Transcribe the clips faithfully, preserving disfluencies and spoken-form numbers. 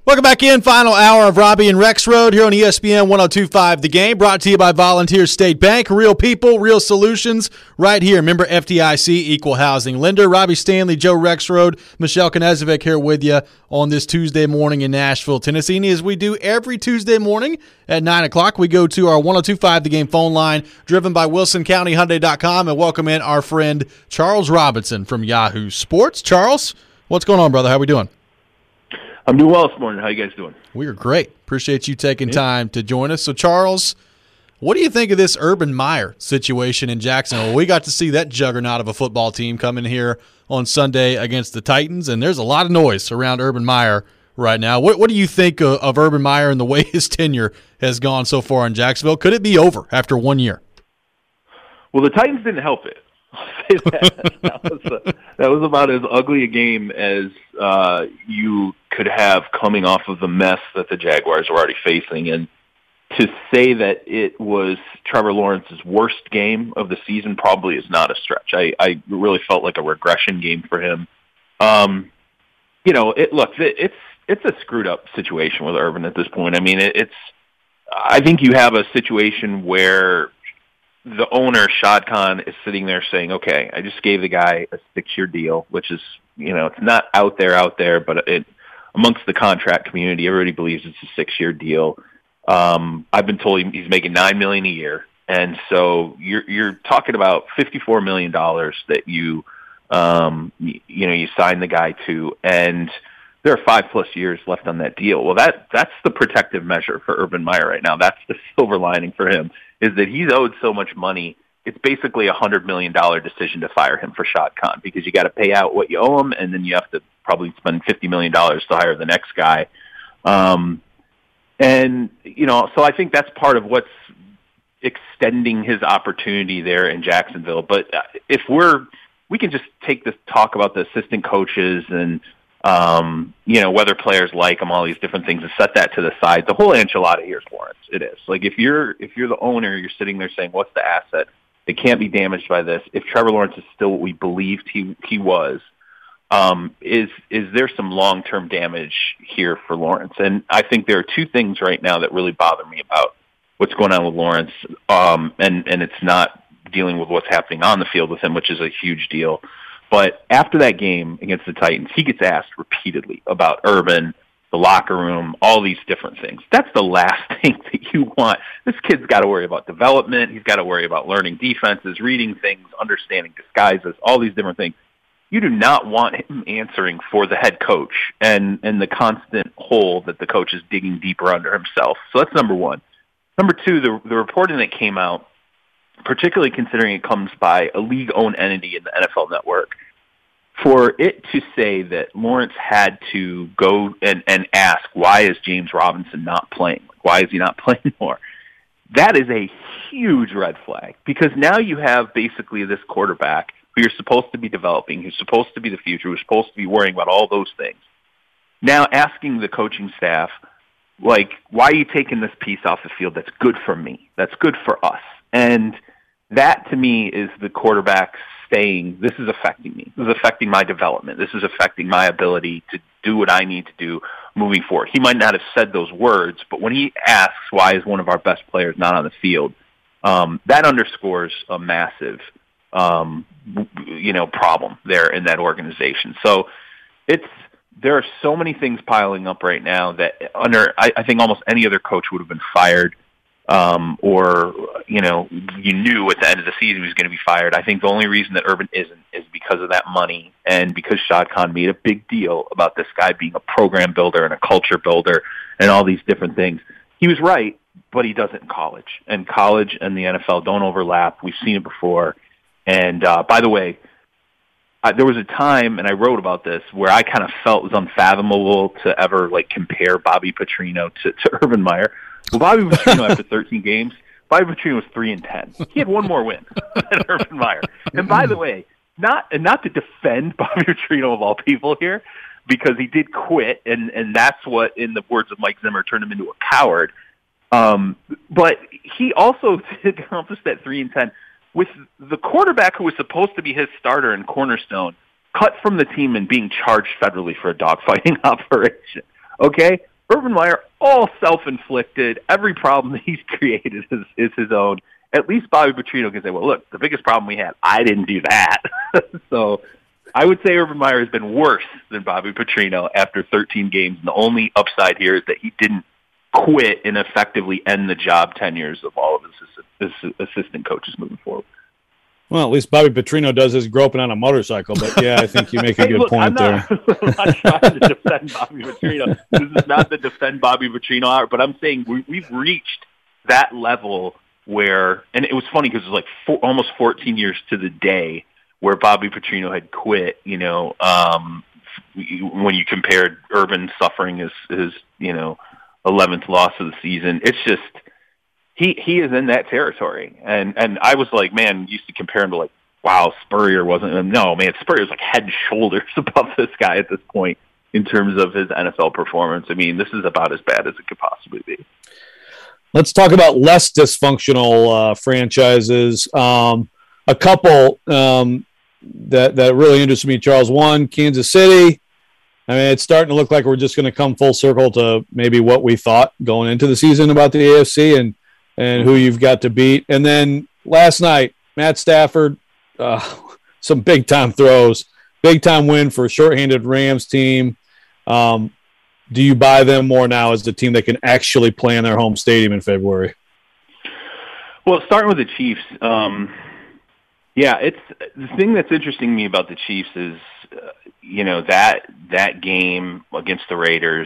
Welcome back in. Final hour of Robbie and Rex Road here on E S P N one oh two point five The Game, brought to you by Volunteer State Bank. Real people, real solutions right here. Member F D I C, Equal Housing Lender. Robbie Stanley, Joe Rexrode, Michelle Knezovic here with you on this Tuesday morning in Nashville, Tennessee. And as we do every Tuesday morning at nine o'clock, we go to our one oh two point five The Game phone line, driven by Wilson County Hyundai dot com, and welcome in our friend Charles Robinson from Yahoo Sports. Charles, what's going on, brother? How we doing? I'm doing well this morning. How you guys doing? We are great. Appreciate you taking time to join us. So, Charles, what do you think of this Urban Meyer situation in Jacksonville? We got to see that juggernaut of a football team come in here on Sunday against the Titans, and there's a lot of noise around Urban Meyer right now. What, what do you think of, of Urban Meyer and the way his tenure has gone so far in Jacksonville? Could it be over after one year? Well, the Titans didn't help it. I'll say that. that, was a, that was about as ugly a game as uh, you could have coming off of the mess that the Jaguars were already facing. And to say that it was Trevor Lawrence's worst game of the season probably is not a stretch. I, I really felt like a regression game for him. Um, you know, it, look, it, it's it's a screwed up situation with Urban at this point. I mean, it, it's I think you have a situation where the owner, Shad Khan, is sitting there saying, okay, I just gave the guy a six-year deal, which is, you know, it's not out there, out there, but it, amongst the contract community, everybody believes it's a six-year deal. Um, I've been told he's making nine million dollars a year. And so you're, you're talking about fifty-four million dollars that you, um, you, you know, you sign the guy to, and there are five plus years left on that deal. Well, that, that's the protective measure for Urban Meyer right now. That's the silver lining for him, is that he's owed so much money. It's basically a one hundred million dollars decision to fire him for Shad Khan, because you got to pay out what you owe him, and then you have to probably spend fifty million dollars to hire the next guy. Um, and, you know, so I think that's part of what's extending his opportunity there in Jacksonville. But if we're, we can just take this talk about the assistant coaches and, Um, you know, whether players like them, all these different things, and set that to the side. The whole enchilada here is Lawrence. It is. Like, if you're if you're the owner, you're sitting there saying, what's the asset? It can't be damaged by this. If Trevor Lawrence is still what we believed he he was, um, is is there some long-term damage here for Lawrence? And I think there are two things right now that really bother me about what's going on with Lawrence, um, and, and it's not dealing with what's happening on the field with him, which is a huge deal. But after that game against the Titans, he gets asked repeatedly about Urban, the locker room, all these different things. That's the last thing that you want. This kid's got to worry about development. He's got to worry about learning defenses, reading things, understanding disguises, all these different things. You do not want him answering for the head coach and, and the constant hole that the coach is digging deeper under himself. So that's number one. Number two, the, the reporting that came out, particularly considering it comes by a league-owned entity in the N F L Network, for it to say that Lawrence had to go and, and ask, why is James Robinson not playing? Why is he not playing more? That is a huge red flag, because now you have basically this quarterback who you're supposed to be developing, who's supposed to be the future, who's supposed to be worrying about all those things. Now asking the coaching staff, like, why are you taking this piece off the field that's good for me, that's good for us? And that, to me, is the quarterback saying, this is affecting me. This is affecting my development. This is affecting my ability to do what I need to do moving forward. He might not have said those words, but when he asks, why is one of our best players not on the field, um, that underscores a massive, um, you know, problem there in that organization. So it's, there are so many things piling up right now that under, I, I think almost any other coach would have been fired. Um, or, you know, you knew at the end of the season he was going to be fired. I think the only reason that Urban isn't is because of that money, and because Shad Khan made a big deal about this guy being a program builder and a culture builder and all these different things. He was right, but he does it in college. And college and the N F L don't overlap. We've seen it before. And uh, by the way, I, there was a time, and I wrote about this, where I kind of felt it was unfathomable to ever, like, compare Bobby Petrino to, to Urban Meyer. Well, Bobby Petrino, after thirteen games, Bobby Petrino was three and ten. He had one more win than Urban Meyer. And by the way, not and not to defend Bobby Petrino of all people here, because he did quit, and and that's what, in the words of Mike Zimmer, turned him into a coward. Um, but he also did accomplish that three and ten with the quarterback who was supposed to be his starter and cornerstone cut from the team and being charged federally for a dogfighting operation. Okay, Urban Meyer, all self-inflicted. Every problem that he's created is, is his own. At least Bobby Petrino can say, well, look, the biggest problem we had, I didn't do that. So I would say Urban Meyer has been worse than Bobby Petrino after thirteen games. And the only upside here is that he didn't quit and effectively end the job tenures of all of his, his assistant coaches moving forward. Well, at least Bobby Petrino does his groping on a motorcycle. But, yeah, I think you make a hey, good look, point I'm not, there. I'm not trying to defend Bobby Petrino. This is not the defend Bobby Petrino hour, but I'm saying we, we've reached that level where, and it was funny because it was like four, almost fourteen years to the day where Bobby Petrino had quit, you know, um, when you compared Urban suffering his, his, you know, eleventh loss of the season. It's just, he, he is in that territory. And, and I was like, man, used to compare him to like, wow, Spurrier wasn't, no, man, Spurrier's like head and shoulders above this guy at this point in terms of his N F L performance. I mean, this is about as bad as it could possibly be. Let's talk about less dysfunctional uh, franchises. Um, a couple um, that that really interested me, Charles. One, Kansas City. I mean, it's starting to look like we're just going to come full circle to maybe what we thought going into the season about the A F C and and who you've got to beat. And then last night, Matt Stafford, uh, some big time throws, big time win for a shorthanded Rams team. Um, do you buy them more now as the team that can actually play in their home stadium in February? Well, starting with the Chiefs, um, yeah, it's the thing that's interesting to me about the Chiefs is, uh, you know, that that game against the Raiders.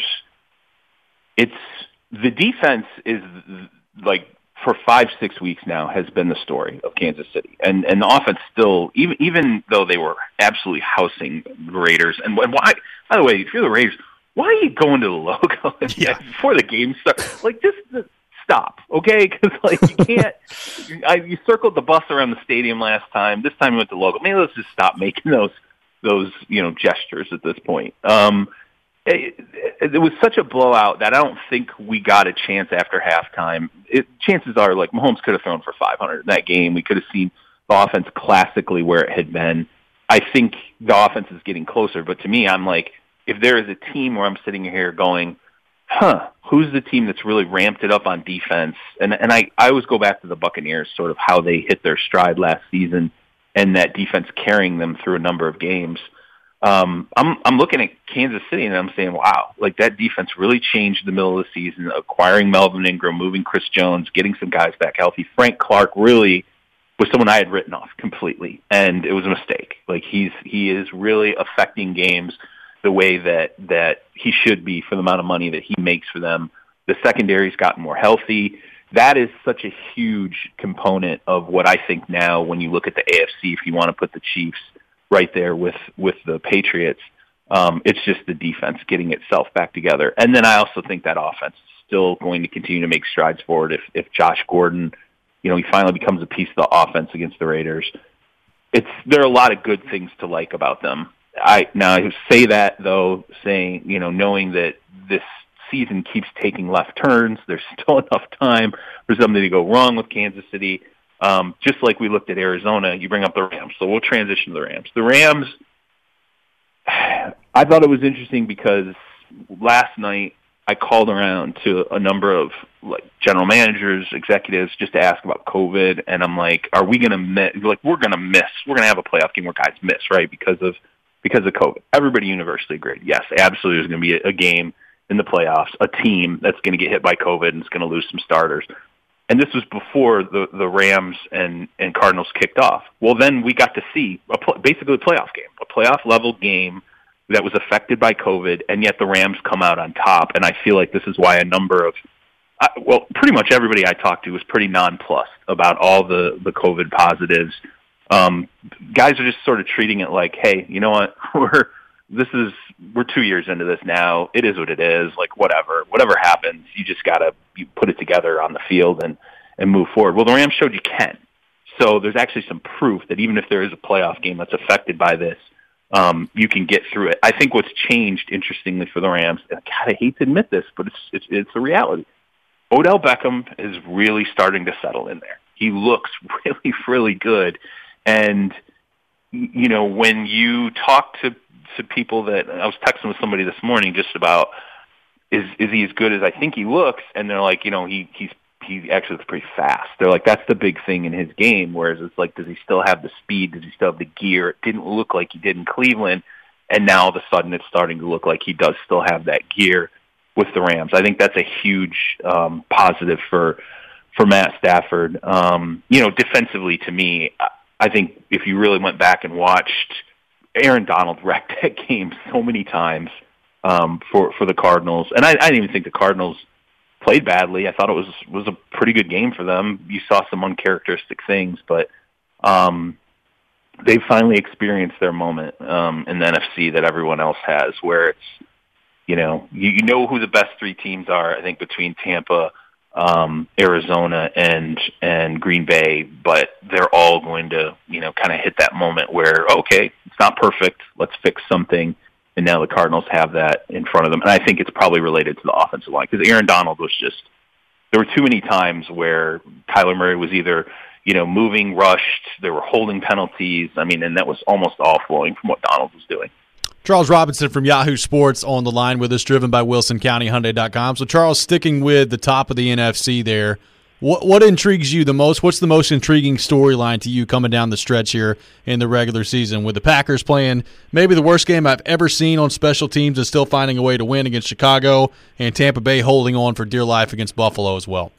It's the defense is like for five six weeks now has been the story of Kansas City, and and the offense still, even even though they were absolutely housing the Raiders. And why? By the way, if you're the Raiders, why are you going to the logo yeah. before the game starts? Like, just stop, okay? Because, like, you can't – I, you circled the bus around the stadium last time. This time you went to the logo. Maybe let's just stop making those, those you know, gestures at this point. Um, it, it, it was such a blowout that I don't think we got a chance after halftime. It, chances are, like, Mahomes could have thrown for five hundred in that game. We could have seen the offense classically where it had been. I think the offense is getting closer, but to me, I'm like – if there is a team where I'm sitting here going, huh, who's the team that's really ramped it up on defense? And and I, I always go back to the Buccaneers, sort of how they hit their stride last season and that defense carrying them through a number of games. Um, I'm I'm looking at Kansas City and I'm saying, wow, like that defense really changed the middle of the season, acquiring Melvin Ingram, moving Chris Jones, getting some guys back healthy. Frank Clark really was someone I had written off completely, and it was a mistake. Like he's he is really affecting games the way that, that he should be for the amount of money that he makes for them. The secondary's gotten more healthy. That is such a huge component of what I think now when you look at the A F C, if you want to put the Chiefs right there with, with the Patriots, um, it's just the defense getting itself back together. And then I also think that offense is still going to continue to make strides forward if, if Josh Gordon, you know, he finally becomes a piece of the offense against the Raiders. It's there are a lot of good things to like about them. I now I say that though, saying you know, knowing that this season keeps taking left turns, there's still enough time for something to go wrong with Kansas City. Um, just like we looked at Arizona, you bring up the Rams, so we'll transition to the Rams. The Rams, I thought it was interesting because last night I called around to a number of like general managers, executives, just to ask about COVID, and I'm like, are we going to miss? Like, we're going to miss. We're going to have a playoff game where guys miss, right, because of Because of COVID. Everybody universally agreed. Yes, absolutely there's going to be a, a game in the playoffs, a team that's going to get hit by COVID and is going to lose some starters. And this was before the, the Rams and, and Cardinals kicked off. Well, then we got to see a, basically a playoff game, a playoff-level game that was affected by COVID, and yet the Rams come out on top. And I feel like this is why a number of, uh, well, pretty much everybody I talked to was pretty nonplussed about all the, the COVID positives. Um, guys are just sort of treating it like, hey, you know what, we're this is we're two years into this now. It is what it is. Like whatever, whatever happens, you just gotta you put it together on the field and and move forward. Well, the Rams showed you can. So there's actually some proof that even if there is a playoff game that's affected by this, um, you can get through it. I think what's changed, interestingly, for the Rams, and God, I hate to admit this, but it's it's, it's a reality. Odell Beckham is really starting to settle in there. He looks really, really good. And, you know, when you talk to, to people that I was texting with somebody this morning just about is is he as good as I think he looks? And they're like, you know, he he's he actually looks pretty fast. They're like, that's the big thing in his game. Whereas it's like, does he still have the speed? Does he still have the gear? It didn't look like he did in Cleveland. And now all of a sudden it's starting to look like he does still have that gear with the Rams. I think that's a huge um, positive for for Matt Stafford. Um, you know, defensively to me, I think if you really went back and watched, Aaron Donald wrecked that game so many times um, for, for the Cardinals. And I, I didn't even think the Cardinals played badly. I thought it was was a pretty good game for them. You saw some uncharacteristic things, but um, they've finally experienced their moment um, in the N F C that everyone else has, where it's, you know, you, you know who the best three teams are, I think, between Tampa, um, Arizona, and and Green Bay, but they're all going to, you know, kind of hit that moment where, okay, it's not perfect, let's fix something. And now the Cardinals have that in front of them. And I think it's probably related to the offensive line because Aaron Donald was just, there were too many times where Kyler Murray was either, you know, moving, rushed, there were holding penalties. I mean, and that was almost all flowing from what Donald was doing. Charles Robinson from Yahoo Sports on the line with us, driven by Wilson County Hyundai dot com. So, Charles, sticking with the top of the N F C there, what what intrigues you the most? What's the most intriguing storyline to you coming down the stretch here in the regular season with the Packers playing maybe the worst game I've ever seen on special teams and still finding a way to win against Chicago, and Tampa Bay holding on for dear life against Buffalo as well?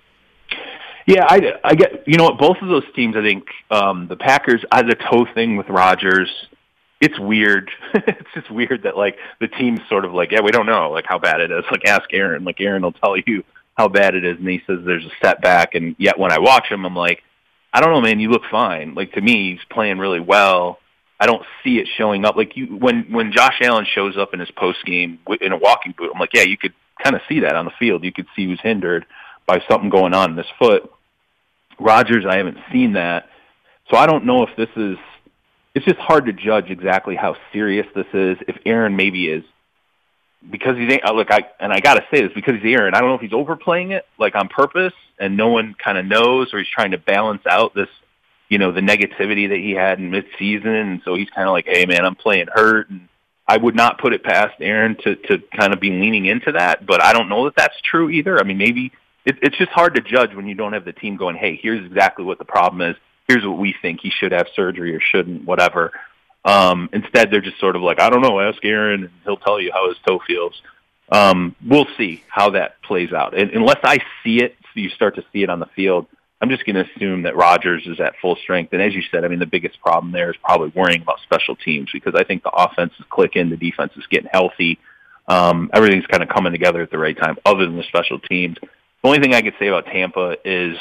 Yeah, I, I get, you know what, both of those teams, I think, um, the Packers, I had the toe thing with Rodgers. It's weird. It's just weird that, like, the team's sort of like, yeah, we don't know, like, how bad it is. Like, ask Aaron. Like, Aaron will tell you how bad it is, and he says there's a setback, and yet when I watch him, I'm like, I don't know, man, you look fine. Like, to me, he's playing really well. I don't see it showing up. Like, you, when, when Josh Allen shows up in his postgame in a walking boot, I'm like, yeah, you could kind of see that on the field. You could see who's hindered by something going on in his foot. Rodgers, I haven't seen that. So I don't know if this is, it's just hard to judge exactly how serious this is. If Aaron maybe is, because he's, look, I, and I got to say this, because he's Aaron, I don't know if he's overplaying it, like on purpose, and no one kind of knows, or he's trying to balance out this, you know, the negativity that he had in midseason. And so he's kind of like, hey, man, I'm playing hurt. And I would not put it past Aaron to, to kind of be leaning into that, but I don't know that that's true either. I mean, maybe it, it's just hard to judge when you don't have the team going, hey, here's exactly what the problem is. Here's what we think he should have surgery or shouldn't, whatever. Um, instead, they're just sort of like, I don't know, ask Aaron, and he'll tell you how his toe feels. Um, we'll see how that plays out. And unless I see it, so you start to see it on the field, I'm just going to assume that Rodgers is at full strength. And as you said, I mean, the biggest problem there is probably worrying about special teams, because I think the offense is clicking, the defense is getting healthy. Um, everything's kind of coming together at the right time, other than the special teams. The only thing I could say about Tampa is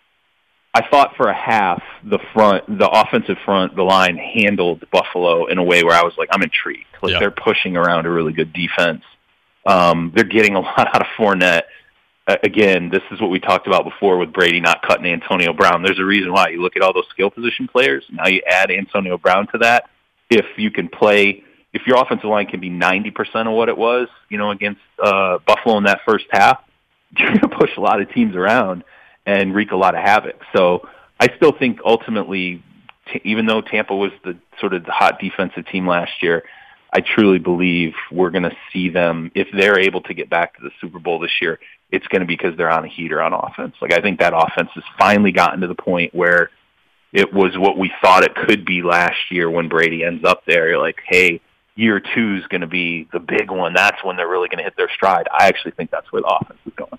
I thought for a half the front, the offensive front, the line handled Buffalo in a way where I was like, I'm intrigued. Like, yeah. They're pushing around a really good defense. Um, they're getting a lot out of Fournette. Uh, again, this is what we talked about before with Brady not cutting Antonio Brown. There's a reason why. You look at all those skill position players. Now you add Antonio Brown to that. If you can play, if your offensive line can be ninety percent of what it was, you know, against uh, Buffalo in that first half, you're going to push a lot of teams around and wreak a lot of havoc. So I still think ultimately, t- even though Tampa was the sort of the hot defensive team last year, I truly believe we're going to see them, if they're able to get back to the Super Bowl this year, it's going to be because they're on a heater on offense. Like, I think that offense has finally gotten to the point where it was what we thought it could be last year when Brady ends up there. You're like, hey, year two is going to be the big one. That's when they're really going to hit their stride. I actually think that's where the offense is going.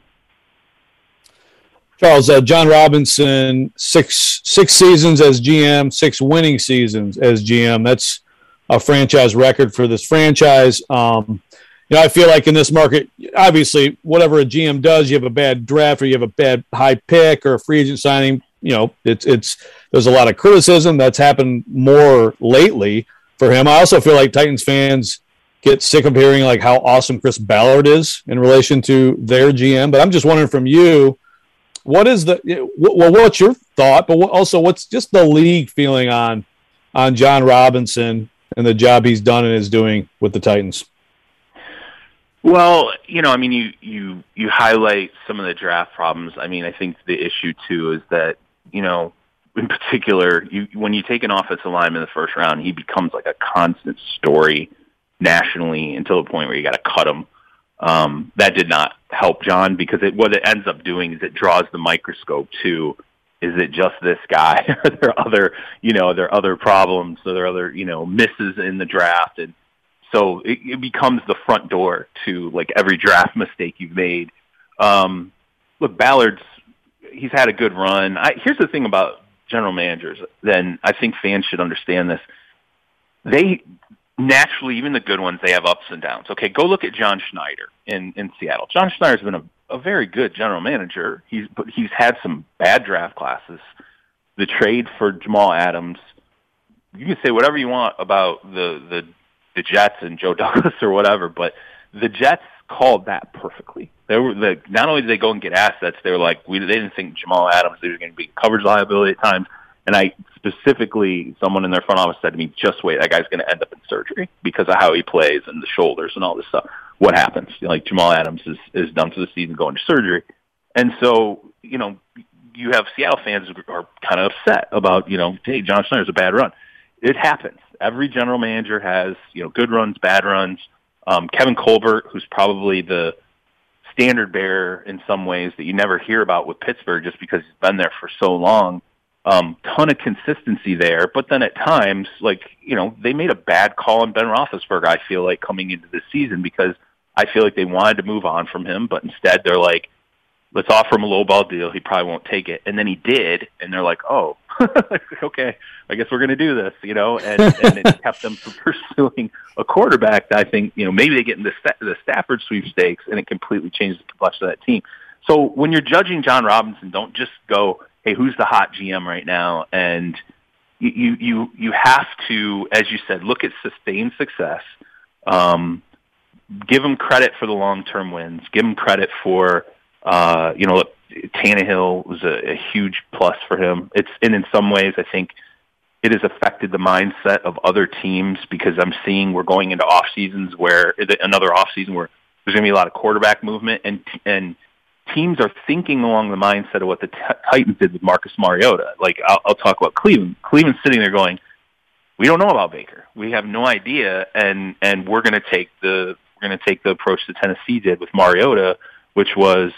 Charles, uh, John Robinson, six six seasons as G M, six winning seasons as G M. That's a franchise record for this franchise. Um, you know, I feel like in this market, obviously, whatever a G M does, you have a bad draft or you have a bad high pick or a free agent signing. You know, it's it's there's a lot of criticism that's happened more lately for him. I also feel like Titans fans get sick of hearing like how awesome Chris Ballard is in relation to their G M. But I'm just wondering from you, what is the well? What's your thought? But also, what's just the league feeling on on John Robinson and the job he's done and is doing with the Titans? Well, you know, I mean, you you you highlight some of the draft problems. I mean, I think the issue too is that, you know, in particular, you when you take an offensive lineman in the first round, he becomes like a constant story nationally until the point where you got to cut him. Um, that did not help John, because it, what it ends up doing is it draws the microscope to, is it just this guy? Are there other, you know, are there other problems? Are there other, you know, misses in the draft? And so it, it becomes the front door to like every draft mistake you've made. Um, look, Ballard's, he's had a good run. I, here's the thing about general managers, then I think fans should understand this. They naturally, even the good ones, they have ups and downs. Okay, go look at John Schneider in, in Seattle. John Schneider's been a, a very good general manager. He's but he's had some bad draft classes. The trade for Jamal Adams, you can say whatever you want about the the, the Jets and Joe Douglas or whatever, but the Jets called that perfectly. They were the, not only did they go and get assets, they were like, we they didn't think Jamal Adams was going to be coverage liability at times. And I specifically, someone in their front office said to me, just wait, that guy's going to end up in surgery because of how he plays and the shoulders and all this stuff. What happens? You know, like Jamal Adams is, is done for the season going to surgery. And so, you know, you have Seattle fans who are kind of upset about, you know, hey, John Schneider's a bad run. It happens. Every general manager has, you know, good runs, bad runs. Um, Kevin Colbert, who's probably the standard bearer in some ways that you never hear about with Pittsburgh just because he's been there for so long. Um, ton of consistency there, but then at times, like, you know, they made a bad call on Ben Roethlisberger, I feel like, coming into this season, because I feel like they wanted to move on from him, but instead they're like, let's offer him a lowball deal. He probably won't take it. And then he did, and they're like, oh, okay, I guess we're going to do this, you know, and, and it kept them from pursuing a quarterback that I think, you know, maybe they get in the, the Stafford sweepstakes, and it completely changes the complexion of that team. So when you're judging John Robinson, don't just go, hey, who's the hot G M right now? And you you you have to, as you said, look at sustained success. Um, give him credit for the long-term wins. Give him credit for, uh, you know, look, Tannehill was a, a huge plus for him. It's and in some ways, I think it has affected the mindset of other teams, because I'm seeing we're going into off seasons where another off season where there's going to be a lot of quarterback movement, and and teams are thinking along the mindset of what the t- Titans did with Marcus Mariota. Like, I'll, I'll talk about Cleveland. Cleveland's sitting there going, we don't know about Baker. We have no idea, and and we're going to take the we're going to take the approach that Tennessee did with Mariota, which was,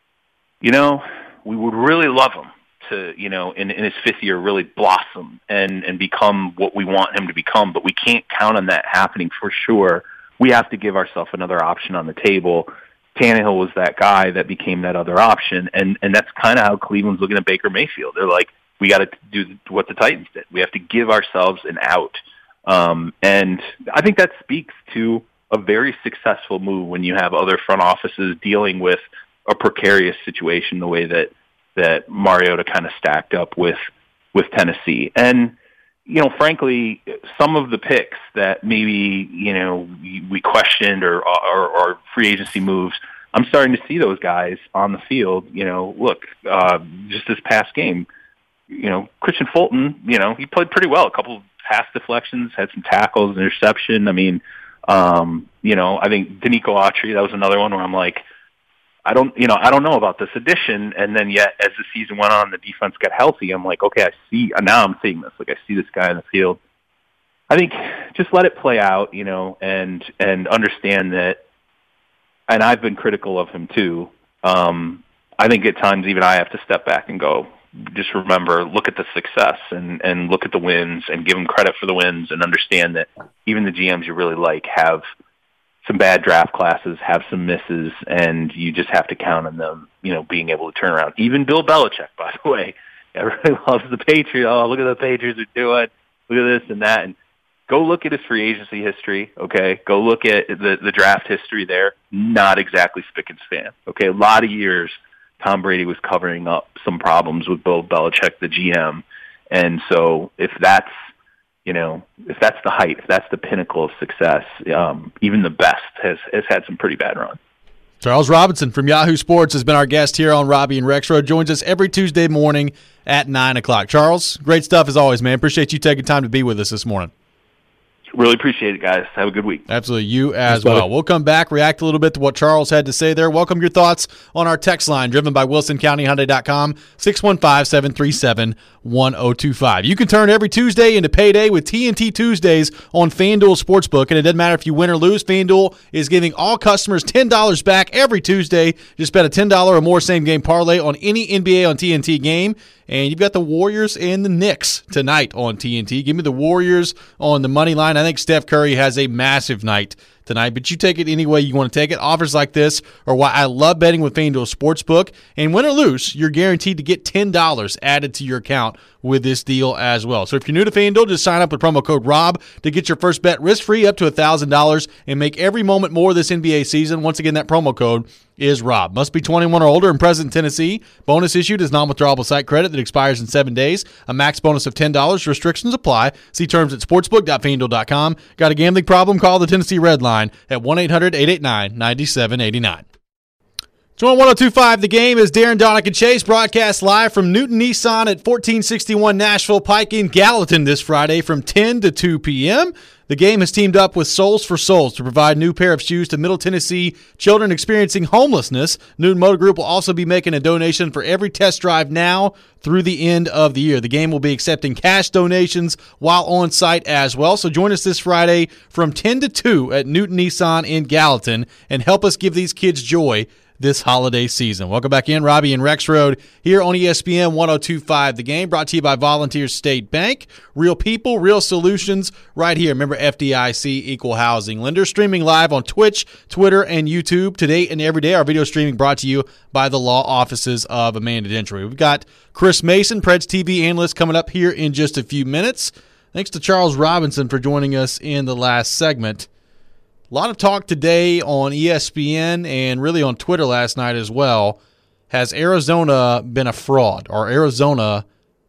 you know, we would really love him to, you know, in, in his fifth year, really blossom and and become what we want him to become, but we can't count on that happening for sure. We have to give ourselves another option on the table. Tannehill was that guy that became that other option, and, and that's kind of how Cleveland's looking at Baker Mayfield. They're like, we got to do what the Titans did. We have to give ourselves an out. Um, and I think that speaks to a very successful move when you have other front offices dealing with a precarious situation the way that, that Mariota kind of stacked up with, with Tennessee. And, you know, frankly, some of the picks that maybe, you know, we questioned or, or, or free agency moves, I'm starting to see those guys on the field. You know, look, uh, just this past game, you know, Christian Fulton, you know, he played pretty well. A couple of pass deflections, had some tackles, an interception. I mean, um, you know, I think Danico Autry, that was another one where I'm like, I don't, you know, I don't know about this addition. And then yet, as the season went on, the defense got healthy. I'm like, okay, I see, now I'm seeing this. Like, I see this guy in the field. I think just let it play out, you know, and, and understand that, and I've been critical of him too. Um, I think at times even I have to step back and go, just remember, look at the success and, and look at the wins and give them credit for the wins, and understand that even the G Ms you really like have some bad draft classes, have some misses, and you just have to count on them, you know, being able to turn around. Even Bill Belichick, by the way, everybody loves the Patriots. Oh, look at the Patriots are doing. Look at this and that. And go look at his free agency history, okay? Go look at the, the draft history there. Not exactly spick and span, okay? A lot of years, Tom Brady was covering up some problems with Bill Belichick, the G M. And so if that's, you know, if that's the height, if that's the pinnacle of success, um, even the best has, has had some pretty bad runs. Charles Robinson from Yahoo Sports has been our guest here on Robbie and Rexroad. Joins us every Tuesday morning at nine o'clock. Charles, great stuff as always, man. Appreciate you taking time to be with us this morning. Really appreciate it, guys. Have a good week. Absolutely. You as Thanks, well. buddy. We'll come back, react a little bit to what Charles had to say there. Welcome your thoughts on our text line, driven by Wilson County Hyundai dot com, six one five, seven three seven, one oh two five. You can turn every Tuesday into payday with T N T Tuesdays on FanDuel Sportsbook, and it doesn't matter if you win or lose. FanDuel is giving all customers ten dollars back every Tuesday. Just bet a ten dollars or more same-game parlay on any N B A on T N T game. And you've got the Warriors and the Knicks tonight on T N T. Give me the Warriors on the money line. I think Steph Curry has a massive night tonight, but you take it any way you want to take it. Offers like this are why I love betting with FanDuel Sportsbook. And win or lose, you're guaranteed to get ten dollars added to your account with this deal as well. So if you're new to FanDuel, just sign up with promo code ROB to get your first bet risk-free up to one thousand dollars and make every moment more this N B A season. Once again, that promo code is ROB. Must be twenty-one or older and present in Tennessee. Bonus issued is non-withdrawable site credit that expires in seven days. A max bonus of ten dollars. Restrictions apply. See terms at sportsbook dot fan duel dot com. Got a gambling problem? Call the Tennessee Red Line at one eight hundred, eight eight nine, nine seven eight nine. Join one oh two point five The Game is Darren Donick and Chase, broadcast live from Newton Nissan at fourteen sixty-one Nashville Pike in Gallatin this Friday from ten to two p.m. The Game has teamed up with Souls for Souls to provide a new pair of shoes to Middle Tennessee children experiencing homelessness. Newton Motor Group will also be making a donation for every test drive now through the end of the year. The Game will be accepting cash donations while on site as well. So join us this Friday from ten to two at Newton Nissan in Gallatin and help us give these kids joy this holiday season. Welcome back in. Robbie and Rexroad here on E S P N one oh two point five The Game, brought to you by Volunteer State Bank. Real people, real solutions right here. Remember, F D I C, Equal Housing Lender. Streaming live on Twitch, Twitter, and YouTube today and every day. Our video streaming brought to you by the law offices of Amanda Gentry. We've got Chris Mason, Preds T V analyst, coming up here in just a few minutes. Thanks to Charles Robinson for joining us in the last segment. A lot of talk today on E S P N and really on Twitter last night as well. Has Arizona been a fraud? Are Arizona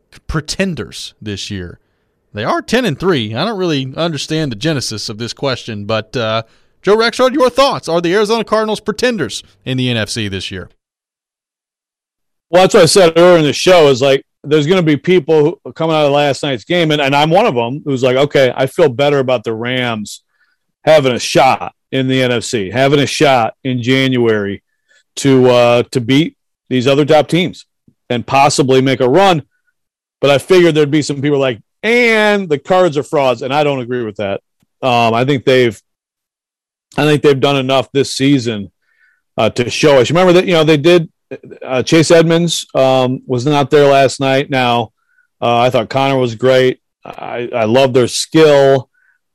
pretenders this year? They are ten and three. I don't really understand the genesis of this question, but uh, Joe Rexrod, your thoughts? Are the Arizona Cardinals pretenders in the N F C this year? Well, that's what I said earlier in the show is like there's going to be people who, coming out of last night's game, and, and I'm one of them, who's like, okay, I feel better about the Rams having a shot in the N F C, having a shot in January to uh, to beat these other top teams and possibly make a run. But I figured there'd be some people like, and the Cards are frauds, and I don't agree with that. Um, I think they've, I think they've done enough this season uh, to show us. Remember that you know they did. Uh, Chase Edmonds um, was not there last night. Now uh, I thought Connor was great. I, I love their skill.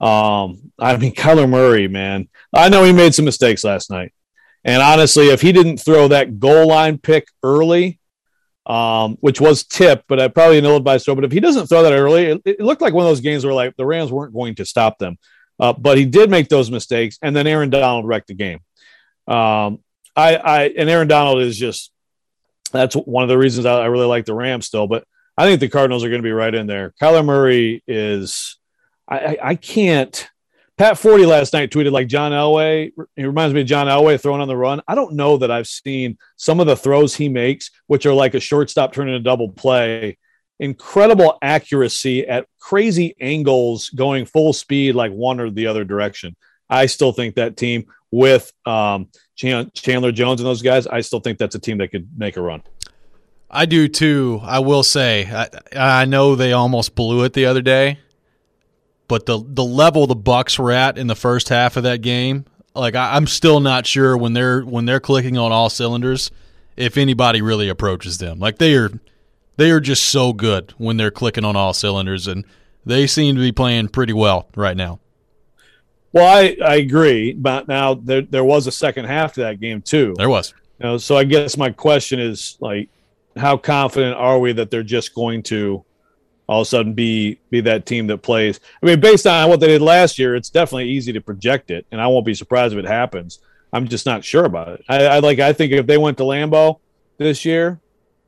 Um, I mean, Kyler Murray, man, I know he made some mistakes last night. And honestly, if he didn't throw that goal line pick early, um, which was tipped, but I probably an ill-advised throw, but if he doesn't throw that early, it, it looked like one of those games where like the Rams weren't going to stop them. Uh, but he did make those mistakes, and then Aaron Donald wrecked the game. Um, I, I, and Aaron Donald is just, that's one of the reasons I, I really like the Rams still, but I think the Cardinals are going to be right in there. Kyler Murray is, I, I, I can't. Pat Forty last night tweeted like John Elway. He reminds me of John Elway throwing on the run. I don't know that I've seen some of the throws he makes, which are like a shortstop turning a double play. Incredible accuracy at crazy angles, going full speed like one or the other direction. I still think that team with um, Chandler Jones and those guys, I still think that's a team that could make a run. I do too. I will say, I, I know they almost blew it the other day. But the the level the Bucs were at in the first half of that game, like I, I'm still not sure when they're when they're clicking on all cylinders, if anybody really approaches them. Like they are, they are just so good when they're clicking on all cylinders, and they seem to be playing pretty well right now. Well, I, I agree, but now there there was a second half to that game too. There was. You know, so I guess my question is like, how confident are we that they're just going to all of a sudden be be that team that plays? I mean, based on what they did last year, it's definitely easy to project it, and I won't be surprised if it happens. I'm just not sure about it. I, I like. I think if they went to Lambeau this year,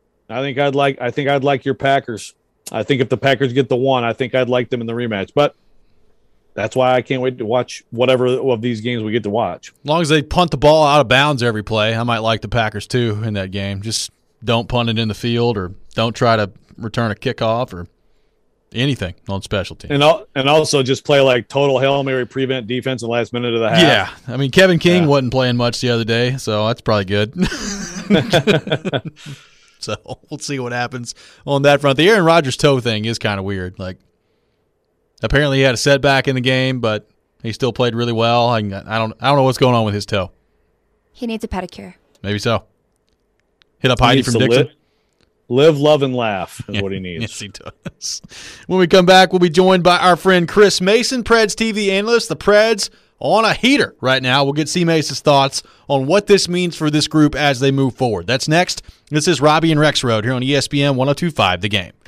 I think I'd like. I think I'd like your Packers. I think if the Packers get the one, I think I'd like them in the rematch. But that's why I can't wait to watch whatever of these games we get to watch. As long as they punt the ball out of bounds every play, I might like the Packers too in that game. Just don't punt it in the field, or don't try to return a kickoff, or Anything on special teams. And al- and also just play like total Hail Mary prevent defense in the last minute of the half. Yeah. I mean, Kevin King Yeah. wasn't playing much the other day, so that's probably good. So we'll see what happens on that front. The Aaron Rodgers toe thing is kind of weird. Like, apparently he had a setback in the game, but he still played really well. I, I don't I don't know what's going on with his toe. He needs a pedicure. Maybe so. Hit up He Heidi needs from to Dixon. li- live, love, and laugh is Yeah, what he needs. Yes, he does. When we come back, we'll be joined by our friend Chris Mason, Preds T V analyst. The Preds on a heater right now. We'll get C. Mason's thoughts on what this means for this group as they move forward. That's next. This is Robbie and Rex Road here on E S P N one oh two point five The Game.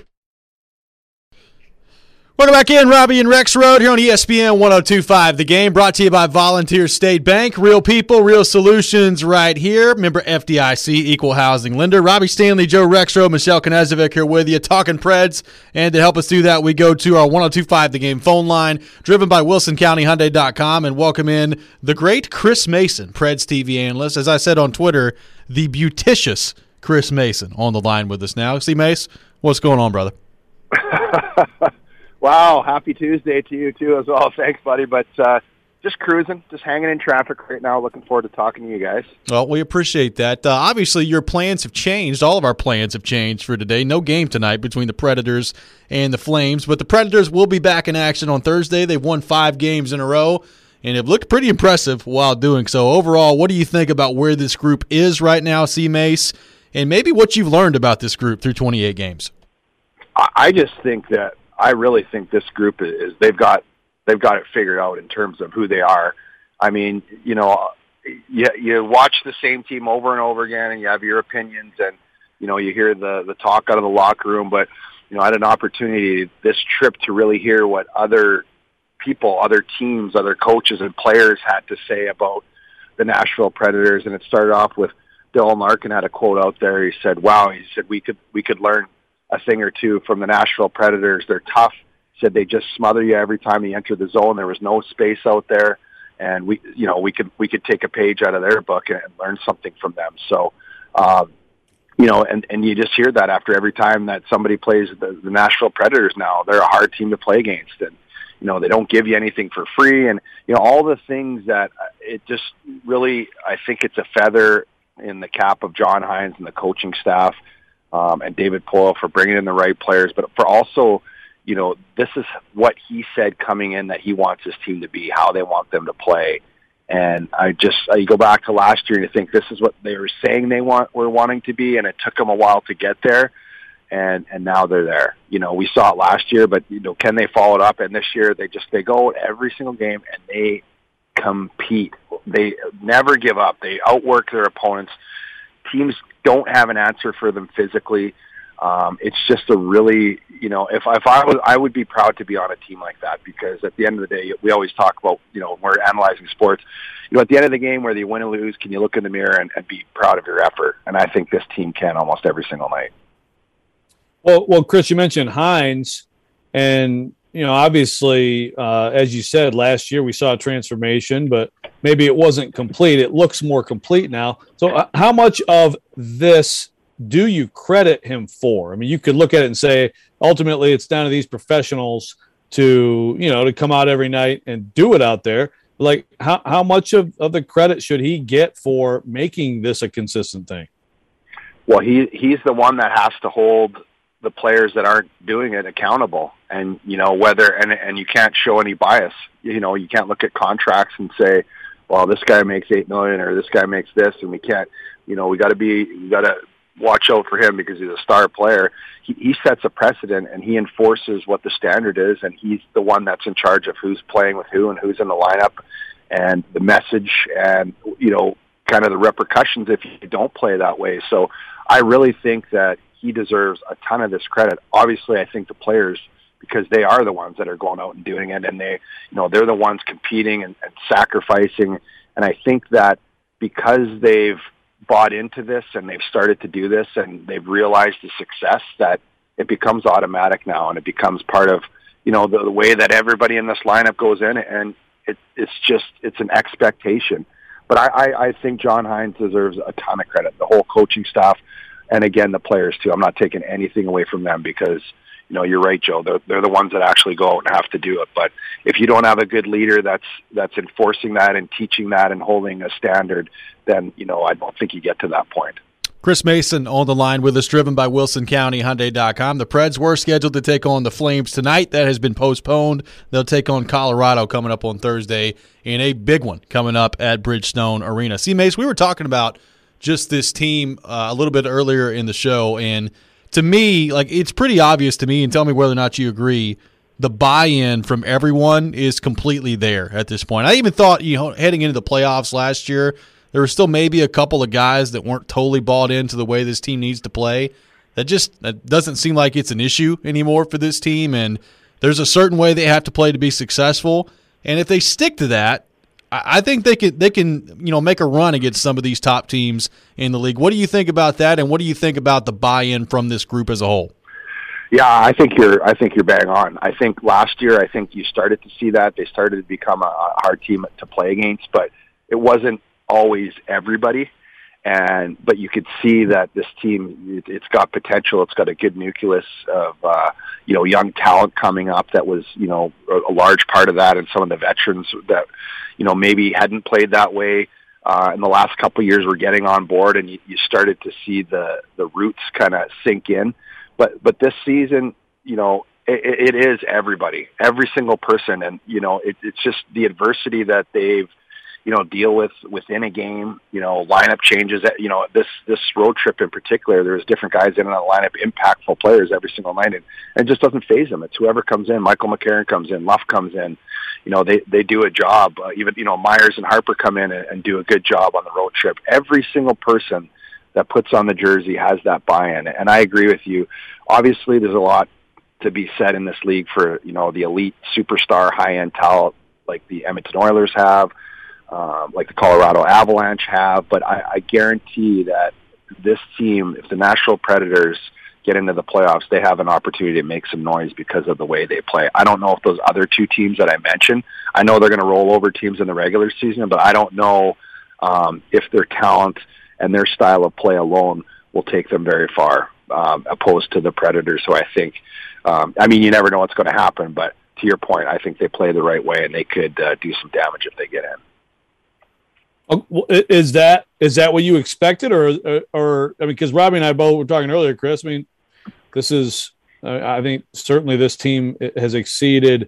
Welcome back in, Robbie and Rex Road here on E S P N one oh two point five The Game, brought to you by Volunteer State Bank. Real people, real solutions right here. Member F D I C, equal housing lender. Robbie Stanley, Joe Rexroad, Michelle Knezovic here with you, talking Preds. And to help us do that, we go to our one oh two point five The Game phone line, driven by Wilson County Hyundai dot com, and welcome in the great Chris Mason, Preds T V analyst. As I said on Twitter, the beauticious Chris Mason on the line with us now. See, Mace, what's going on, brother? Wow, happy Tuesday to you, too, as well. Thanks, buddy. But uh, just cruising, just hanging in traffic right now. Looking forward to talking to you guys. Well, we appreciate that. Uh, obviously, your plans have changed. All of our plans have changed for today. No game tonight between the Predators and the Flames, but the Predators will be back in action on Thursday. They've won five games in a row, and have looked pretty impressive while doing so. Overall, what do you think about where this group is right now, C. Mace, and maybe what you've learned about this group through twenty-eight games? I just think that I really think this group is they've got they've got it figured out in terms of who they are. I mean, you know, you you watch the same team over and over again, and you have your opinions, and you know you hear the the talk out of the locker room. But you know, I had an opportunity this trip to really hear what other people, other teams, other coaches, and players had to say about the Nashville Predators. And it started off with Dylan Larkin had a quote out there. He said, "Wow," he said, "we could we could learn a thing or two from the Nashville Predators. They're tough." Said they just smother you every time you enter the zone. There was no space out there, and we, you know, we could we could take a page out of their book and, and learn something from them. So, um, you know, and and you just hear that after every time that somebody plays the, the Nashville Predators. Now they're a hard team to play against, and you know they don't give you anything for free, and you know all the things that it just really. I think it's a feather in the cap of John Hynes and the coaching staff. Um, and David Poile for bringing in the right players, but for also, you know, this is what he said coming in that he wants his team to be, how they want them to play. And I just, you go back to last year and you think this is what they were saying they want, were wanting to be, and it took them a while to get there. And, and now they're there. You know, we saw it last year, but, you know, can they follow it up? And this year they just, they go every single game and they compete. They never give up. They outwork their opponents. Teams don't have an answer for them physically. Um, it's just a really, you know, if if I was, I would be proud to be on a team like that, because at the end of the day, we always talk about, you know, when we're analyzing sports, you know, at the end of the game, whether you win or lose, can you look in the mirror and, and be proud of your effort? And I think this team can almost every single night. Well, well, Chris, you mentioned Hynes, and you know, obviously, uh, as you said, last year we saw a transformation, but maybe it wasn't complete. It looks more complete now. So, uh, how much of this do you credit him for? I mean, you could look at it and say, ultimately, it's down to these professionals to, you know, to come out every night and do it out there. Like, how how much of, of the credit should he get for making this a consistent thing? Well, he he's the one that has to hold the players that aren't doing it accountable. And, you know, whether, and, and you can't show any bias, you know, you can't look at contracts and say, well, this guy makes eight million or this guy makes this. And we can't, you know, we gotta be, we gotta watch out for him because he's a star player. He, he sets a precedent and he enforces what the standard is. And he's the one that's in charge of who's playing with who and who's in the lineup and the message and, you know, kind of the repercussions if you don't play that way. So I really think that he deserves a ton of this credit. Obviously, I think the players, because they are the ones that are going out and doing it, and they, you know, they're the ones competing and, and sacrificing. And I think that because they've bought into this and they've started to do this and they've realized the success, that it becomes automatic now, and it becomes part of, you know, the, the way that everybody in this lineup goes in, and it, it's just, it's an expectation. But I, I, I think John Hynes deserves a ton of credit, the whole coaching staff. And again, the players too. I'm not taking anything away from them because, you know, you're right, Joe. They're, they're the ones that actually go out and have to do it. But if you don't have a good leader that's that's enforcing that and teaching that and holding a standard, then, you know, I don't think you get to that point. Chris Mason on the line with us, driven by Wilson County Hyundai dot com. The Preds were scheduled to take on the Flames tonight. That has been postponed. They'll take on Colorado coming up on Thursday in a big one coming up at Bridgestone Arena. See, Mace, we were talking about just this team uh, a little bit earlier in the show, and to me, like, it's pretty obvious to me, and tell me whether or not you agree, the buy-in from everyone is completely there at this point. I even thought, you know, heading into the playoffs last year, there were still maybe a couple of guys that weren't totally bought into the way this team needs to play. That just that doesn't seem like it's an issue anymore for this team, and there's a certain way they have to play to be successful. And if they stick to that, I think they can they can you know make a run against some of these top teams in the league. What do you think about that, and what do you think about the buy-in from this group as a whole? Yeah, I think you're. I think you're bang on. I think last year, I think you started to see that they started to become a hard team to play against, but it wasn't always everybody. And but you could see that this team, it, it's got potential. It's got a good nucleus of uh, you know young talent coming up. That was you know a, a large part of that, and some of the veterans that you know maybe hadn't played that way uh, in the last couple of years were getting on board, and you, you started to see the the roots kind of sink in. But but this season, you know, it, it is everybody, every single person, and you know, it, it's just the adversity that they've, you know, deal with within a game. You know, lineup changes. You know, this this road trip in particular, there's different guys in and out of the lineup, impactful players every single night, and, and it just doesn't faze them. It's whoever comes in. Michael McCarron comes in, Luff comes in. You know, they they do a job. Uh, even you know, Myers and Harper come in and, and do a good job on the road trip. Every single person that puts on the jersey has that buy-in. And I agree with you. Obviously, there's a lot to be said in this league for, you know, the elite superstar high-end talent like the Edmonton Oilers have, um, like the Colorado Avalanche have. But I, I guarantee that this team, if the Nashville Predators get into the playoffs, they have an opportunity to make some noise because of the way they play. I don't know if those other two teams that I mentioned, I know they're going to roll over teams in the regular season, but I don't know um, if their talent and their style of play alone will take them very far, um, opposed to the Predators, who I think, um, I mean, you never know what's going to happen, but to your point, I think they play the right way, and they could uh, do some damage if they get in. Is that is that what you expected, or, or, or I mean, because Robbie and I both were talking earlier, Chris, I mean, this is, uh, I think, certainly this team has exceeded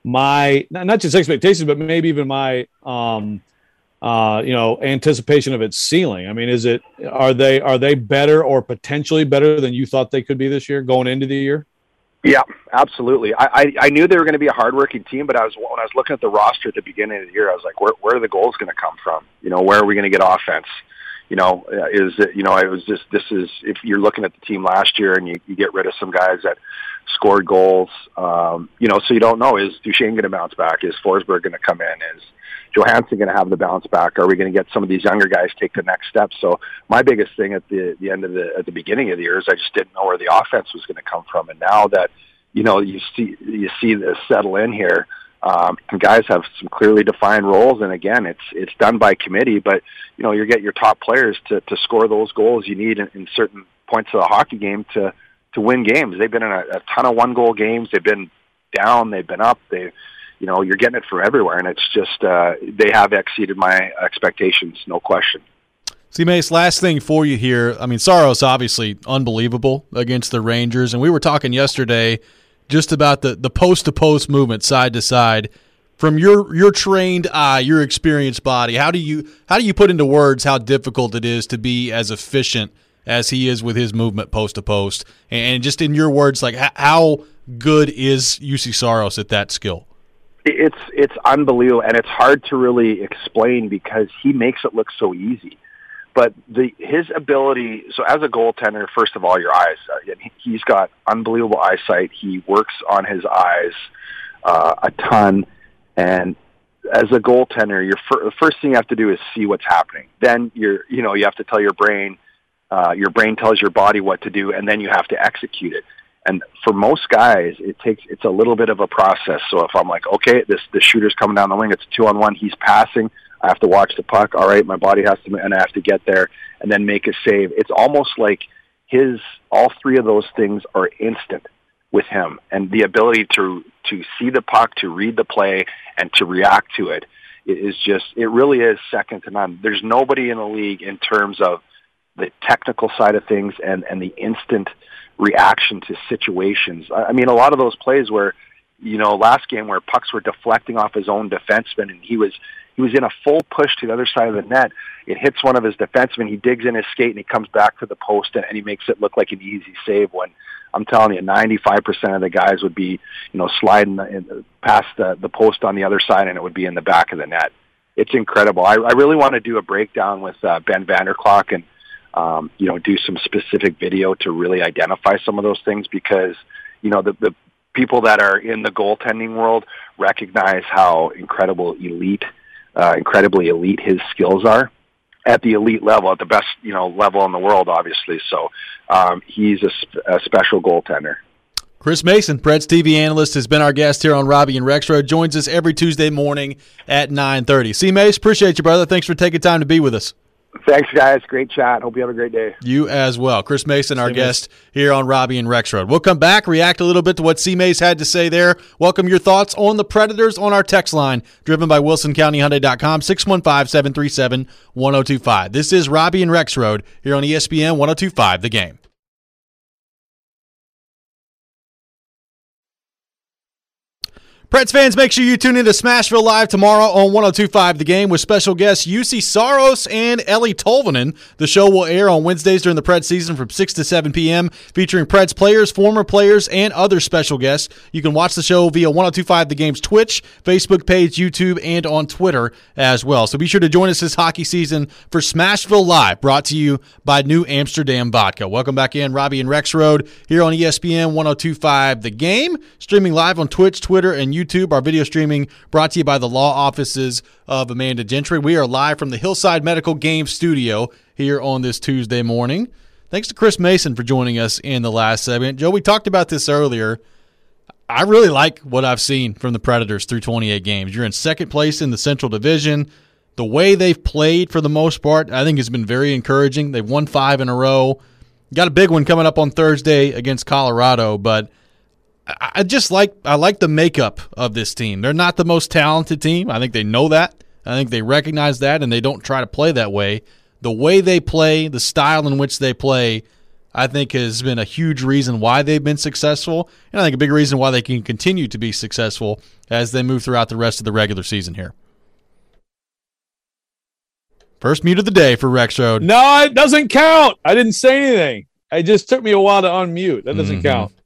my, not just expectations, but maybe even my um, – uh, you know, anticipation of its ceiling. I mean, is it, are they, are they better or potentially better than you thought they could be this year going into the year? Yeah, absolutely. I, I, I knew they were going to be a hardworking team, but I was, when I was looking at the roster at the beginning of the year, I was like, where, where are the goals going to come from? You know, where are we going to get offense? You know, is it, you know, it was just, this is, if you're looking at the team last year and you, you get rid of some guys that scored goals, um, you know, so you don't know, is Duchesne going to bounce back? Is Forsberg going to come in? Is Johansson going to have the bounce back? Are we going to get some of these younger guys take the next step? So my biggest thing at the, the end of the, at the beginning of the year is I just didn't know where the offense was going to come from. And now that, you know, you see, you see this settle in here, um, and guys have some clearly defined roles. And again, it's, it's done by committee, but you know, you get your top players to, to score those goals you need in, in certain points of the hockey game to, to win games. They've been in a, a ton of one goal games. They've been down, they've been up, they, you know, you're getting it from everywhere, and it's just uh, they have exceeded my expectations, no question. See, Mace, last thing for you here. I mean, Saros obviously unbelievable against the Rangers, and we were talking yesterday just about the, the post-to-post movement, side to side. From your your trained eye, your experienced body, how do you how do you put into words how difficult it is to be as efficient as he is with his movement post to post? And just in your words, like how good is U C Saros at that skill? It's it's unbelievable, and it's hard to really explain because he makes it look so easy. But the his ability, so as a goaltender, first of all, your eyes. Uh, he's got unbelievable eyesight. He works on his eyes uh, a ton, and as a goaltender, your fir- the first thing you have to do is see what's happening. Then you're, you know, you have to tell your brain. Uh, your brain tells your body what to do, and then you have to execute it. And for most guys, it takes it's a little bit of a process. So if I'm like, okay, this the shooter's coming down the wing, it's two on one, he's passing, I have to watch the puck. All right, my body has to, and I have to get there and then make a save. It's almost like his all three of those things are instant. with him, and the ability to to see the puck, to read the play, and to react to it is just, it really is second to none. There's nobody in the league in terms of the technical side of things and, and the instant reaction to situations. I mean, a lot of those plays where, you know, last game where pucks were deflecting off his own defenseman, and he was he was in a full push to the other side of the net. It hits one of his defensemen. He digs in his skate, and he comes back to the post, and, and he makes it look like an easy save when, I'm telling you, ninety-five percent of the guys would be, you know, sliding in, past the, the post on the other side, and it would be in the back of the net. It's incredible. I, I really want to do a breakdown with uh, Ben Vanderklok and, um, you know, do some specific video to really identify some of those things, because, you know, the, the people that are in the goaltending world recognize how incredible elite, uh, incredibly elite his skills are at the elite level, at the best, you know, level in the world, obviously. So um, he's a, sp- a special goaltender. Chris Mason, Preds T V analyst, has been our guest here on Robbie and Rexroad. Joins us every Tuesday morning at nine thirty. C. Mace, appreciate you, brother. Thanks for taking time to be with us. Thanks, guys. Great chat. Hope you have a great day. You as well. Chris Mason, our C. guest here on Robbie and Rexroad. We'll come back, react a little bit to what C. Mace had to say there. Welcome your thoughts on the Predators on our text line, driven by Wilson County Hyundai dot com, six one five, seven three seven, one oh two five. This is Robbie and Rexroad here on E S P N one oh two five The Game. Preds fans, make sure you tune in to Smashville Live tomorrow on one oh two five The Game with special guests U C Saros and Ellie Tolvanen. The show will air on Wednesdays during the Preds season from six to seven p.m., featuring Preds players, former players, and other special guests. You can watch the show via one oh two five The Game's Twitch, Facebook page, YouTube, and on Twitter as well. So be sure to join us this hockey season for Smashville Live, brought to you by New Amsterdam Vodka. Welcome back in, Robbie and Rexroad here on E S P N one oh two five The Game, streaming live on Twitch, Twitter, and YouTube. Our video streaming brought to you by the law offices of Amanda Gentry. We are live from the Hillside Medical Game Studio here on this Tuesday morning. Thanks to Chris Mason for joining us in the last segment. Joe, we talked about this earlier. I really like what I've seen from the Predators through twenty-eight games. You're in second place in the Central Division. The way they've played for the most part, I think, has been very encouraging. They've won five in a row. Got a big one coming up on Thursday against Colorado, but I just like I like the makeup of this team. They're not the most talented team. I think they know that. I think they recognize that, and they don't try to play that way. The way they play, the style in which they play, I think has been a huge reason why they've been successful, and I think a big reason why they can continue to be successful as they move throughout the rest of the regular season here. First mute of the day for Rexroad. No, it doesn't count. I didn't say anything. It just took me a while to unmute. That doesn't mm-hmm. count.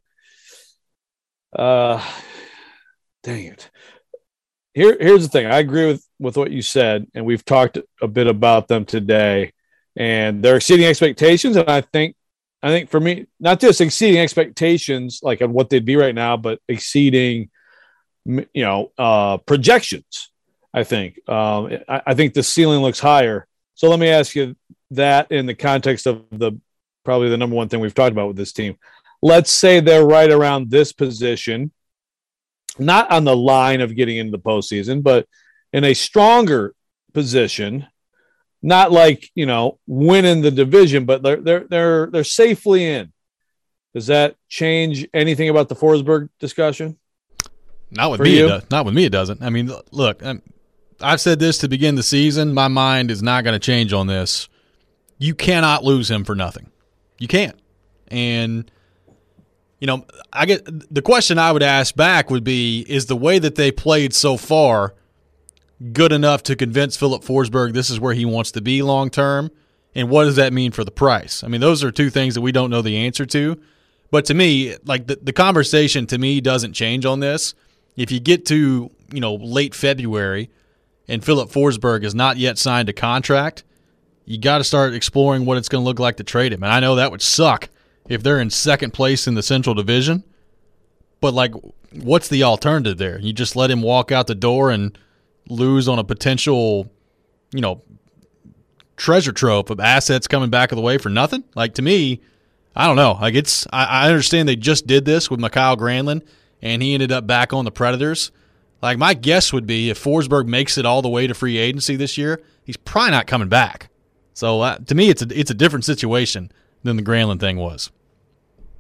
Uh, dang it. Here, here's the thing. I agree with, with what you said, and we've talked a bit about them today, and they're exceeding expectations. And I think, I think for me, not just exceeding expectations, like on what they'd be right now, but exceeding, you know, uh, projections. I think, um, I, I think the ceiling looks higher. So let me ask you that in the context of the, probably the number one thing we've talked about with this team. Let's say they're right around this position, not on the line of getting into the postseason, but in a stronger position, not like, you know, winning the division, but they're they're they're they're safely in. Does that change anything about the Forsberg discussion? Not with me. It does. Not with me. It doesn't. I mean, look, I'm, I've said this to begin the season. My mind is not going to change on this. You cannot lose him for nothing. You can't. And you know, I get the question I would ask back would be, is the way that they played so far good enough to convince Philip Forsberg this is where he wants to be long term? And what does that mean for the price? I mean, those are two things that we don't know the answer to. But to me, like the, the conversation to me doesn't change on this. If you get to, you know, late February and Philip Forsberg has not yet signed a contract, you got to start exploring what it's going to look like to trade him. And I know that would suck if they're in second place in the Central Division. But, like, what's the alternative there? You just let him walk out the door and lose on a potential, you know, treasure trove of assets coming back of the way for nothing? Like, to me, I don't know. Like, it's I, I understand they just did this with Mikael Granlund, and he ended up back on the Predators. Like, my guess would be if Forsberg makes it all the way to free agency this year, he's probably not coming back. So, uh, to me, it's a, it's a different situation than the Granlund thing was.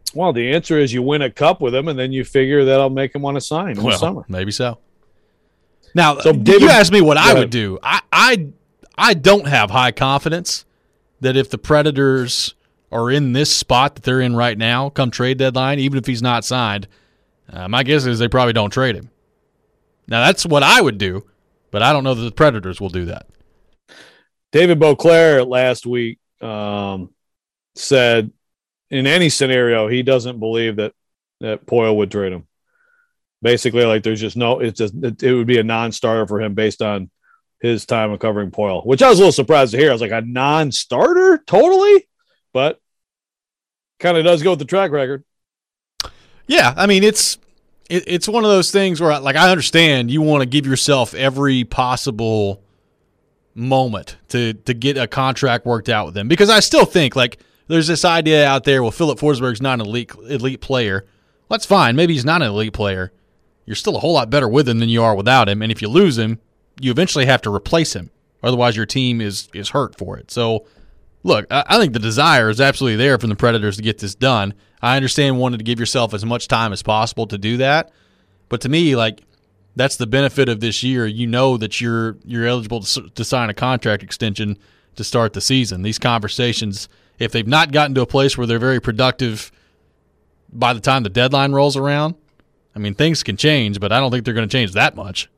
Well, the answer is you win a cup with him, and then you figure that'll make him want to sign in well, the summer. Maybe so. Now, So, David, you asked me what I ahead. would do. I, I, I don't have high confidence that if the Predators are in this spot that they're in right now, come trade deadline, even if he's not signed, uh, my guess is they probably don't trade him. Now, that's what I would do, but I don't know that the Predators will do that. David Beauclair last week um, said in any scenario he doesn't believe that that Poile would trade him. Basically, like there's just no, it's just it, it would be a non-starter for him based on his time of covering Poile, which I was a little surprised to hear. I was like, a non-starter, totally, but kind of does go with the track record. Yeah, I mean it's it, it's one of those things where, like, I understand you want to give yourself every possible moment to to get a contract worked out with them, because I still think like there's this idea out there. Well, Philip Forsberg's not an elite elite player. Well, that's fine. Maybe he's not an elite player. You're still a whole lot better with him than you are without him. And if you lose him, you eventually have to replace him. Otherwise, your team is is hurt for it. So, look, I, I think the desire is absolutely there from the Predators to get this done. I understand wanting to give yourself as much time as possible to do that. But to me, like, that's the benefit of this year. You know that you're you're eligible to, to sign a contract extension to start the season. These conversations, if they've not gotten to a place where they're very productive by the time the deadline rolls around, I mean, things can change, but I don't think they're going to change that much.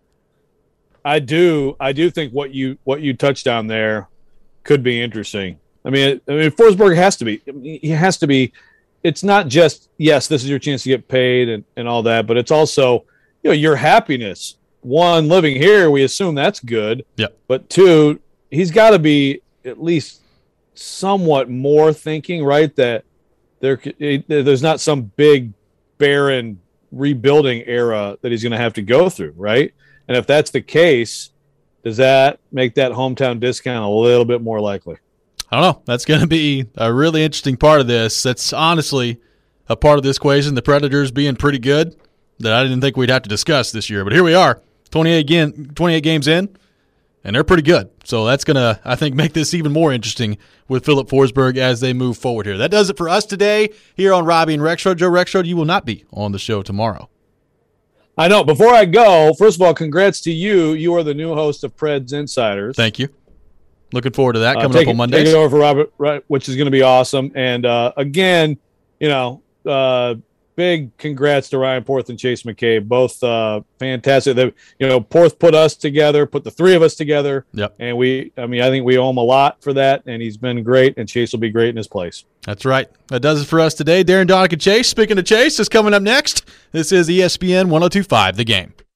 I do, I do think what you what you touched on there could be interesting. I mean, I mean, Forsberg has to be. He has to be. It's not just yes, this is your chance to get paid and, and all that, but it's also, you know, your happiness. One, living here, we assume that's good. Yeah. But two, he's got to be at least somewhat more thinking, right? That there, there's not some big, barren rebuilding era that he's going to have to go through, right? And if that's the case, does that make that hometown discount a little bit more likely? I don't know. That's going to be a really interesting part of this. That's honestly a part of this equation, the Predators being pretty good, that I didn't think we'd have to discuss this year. But here we are, twenty-eight, again, twenty-eight games in, and they're pretty good. So that's going to, I think, make this even more interesting with Philip Forsberg as they move forward here. That does it for us today here on Robbie and Rexrode. Joe Rexrode, you will not be on the show tomorrow. I know. Before I go, first of all, congrats to you. You are the new host of Preds Insiders. Thank you. Looking forward to that coming uh, up on Monday. Taking it over for Robert, right, which is going to be awesome. And uh, again, you know, uh, big congrats to Ryan Porth and Chase McCabe, both uh, fantastic. They, you know, Porth put us together, put the three of us together. Yep. And we, I mean, I think we owe him a lot for that, and he's been great. And Chase will be great in his place. That's right. That does it for us today. Darren Donica Chase. Speaking of Chase, is coming up next. This is E S P N one oh two point five The Game.